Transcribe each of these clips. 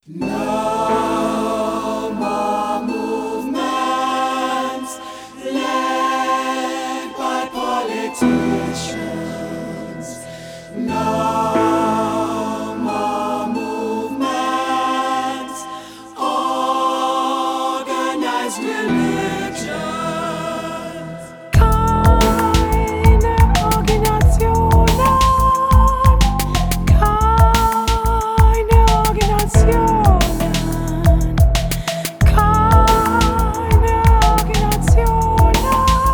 No more movements led by politicians. No more movements organized religions. Keine Organisationen, keine Organisationen, keine Organisationen,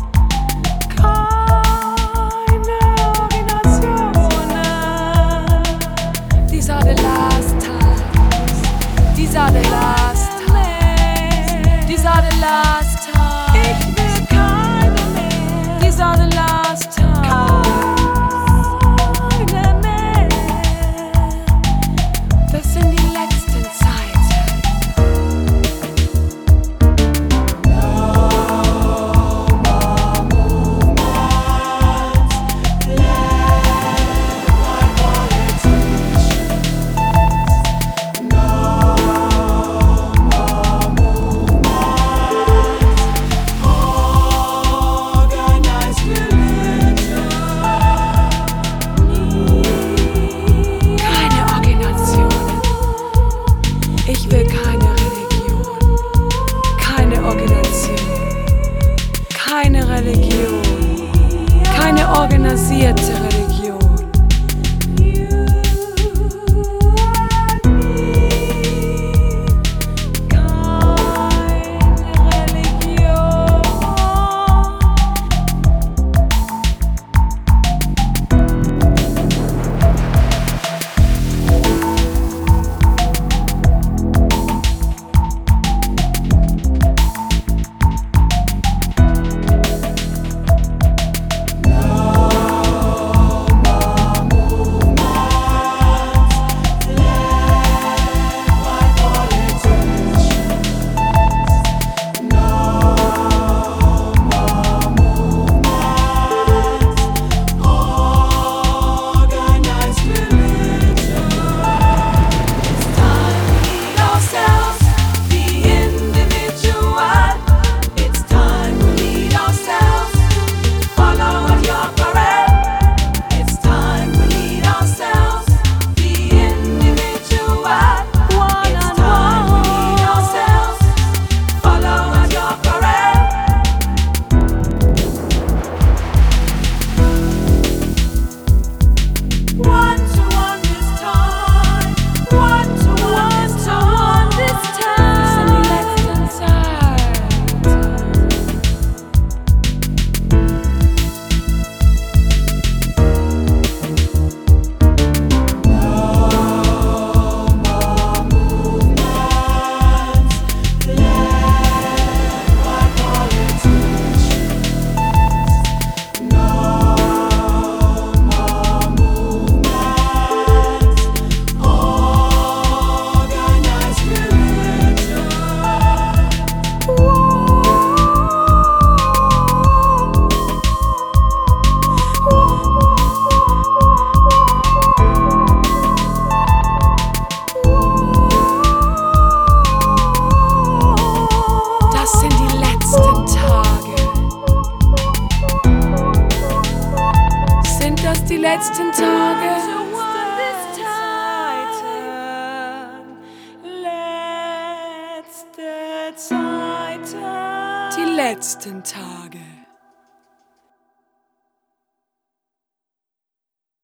keine Organisationen. These are the last times. These are the last times. These are the last times. Ich will keine mehr. These are the last times. Keine mehr. Das sind die letzten Zeiten. Keine Organisationen. Ich will keine Religion. Keine Organisation. Keine Religion. Keine organisierte Religion. Keine Religion. Das sind die letzten Tage. Sind das die letzten Tage? Letzte Zeiten. Die letzten Tage.